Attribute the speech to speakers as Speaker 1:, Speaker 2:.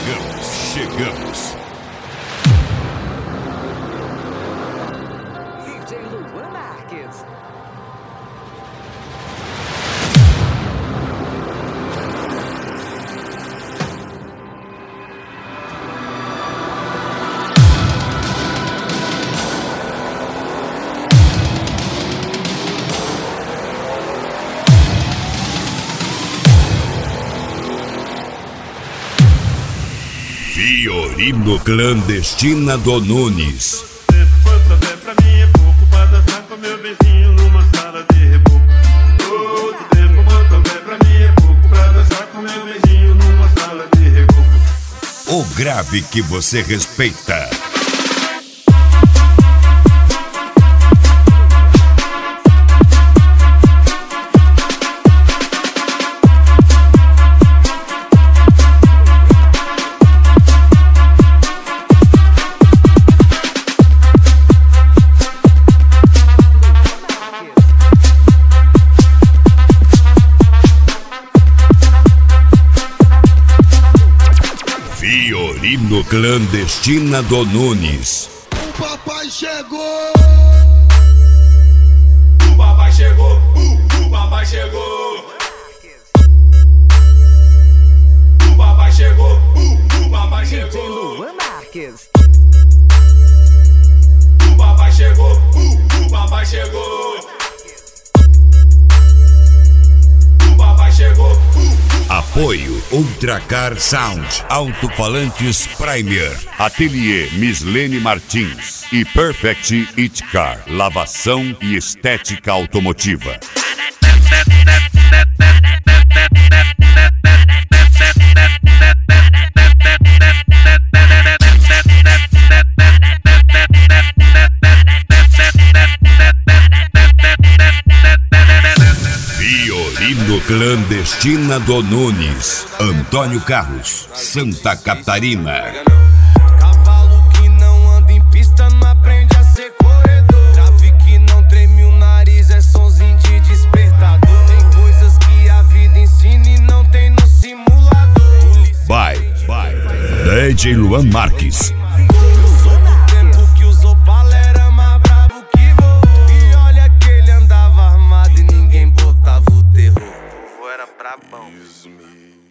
Speaker 1: Chegamos.
Speaker 2: DJ Luan Marques.
Speaker 1: Fiorino Clandestina do Nunes.
Speaker 3: Quanto vê pra mim é pouco pra dançar com meu vizinho numa sala de reboco. Todo tempo quanto vê pra mim é pouco pra dançar com meu vizinho numa sala de reboco.
Speaker 1: O grave que você respeita. Fiorino Clandestina do Nunes.
Speaker 4: O papai chegou!
Speaker 3: O papai chegou! O papai chegou! O papai chegou! O papai
Speaker 2: DJ
Speaker 3: chegou!
Speaker 2: Luan Marques.
Speaker 3: O papai chegou! O papai chegou! O papai chegou!
Speaker 1: Apoio Ultracar Sound, Alto-Falantes Premier, Ateliê Mislene Martins e Perfect It Car, lavação e estética automotiva. Fiorino Clandestina do Nunes, Antônio Carlos, Santa Catarina.
Speaker 5: Cavalo que não anda em pista não aprende a ser corredor. Trave que não treme o nariz é sonzinho de despertador. Tem coisas que a vida ensina e não tem no simulador.
Speaker 1: Bye. DJ Luan Marques.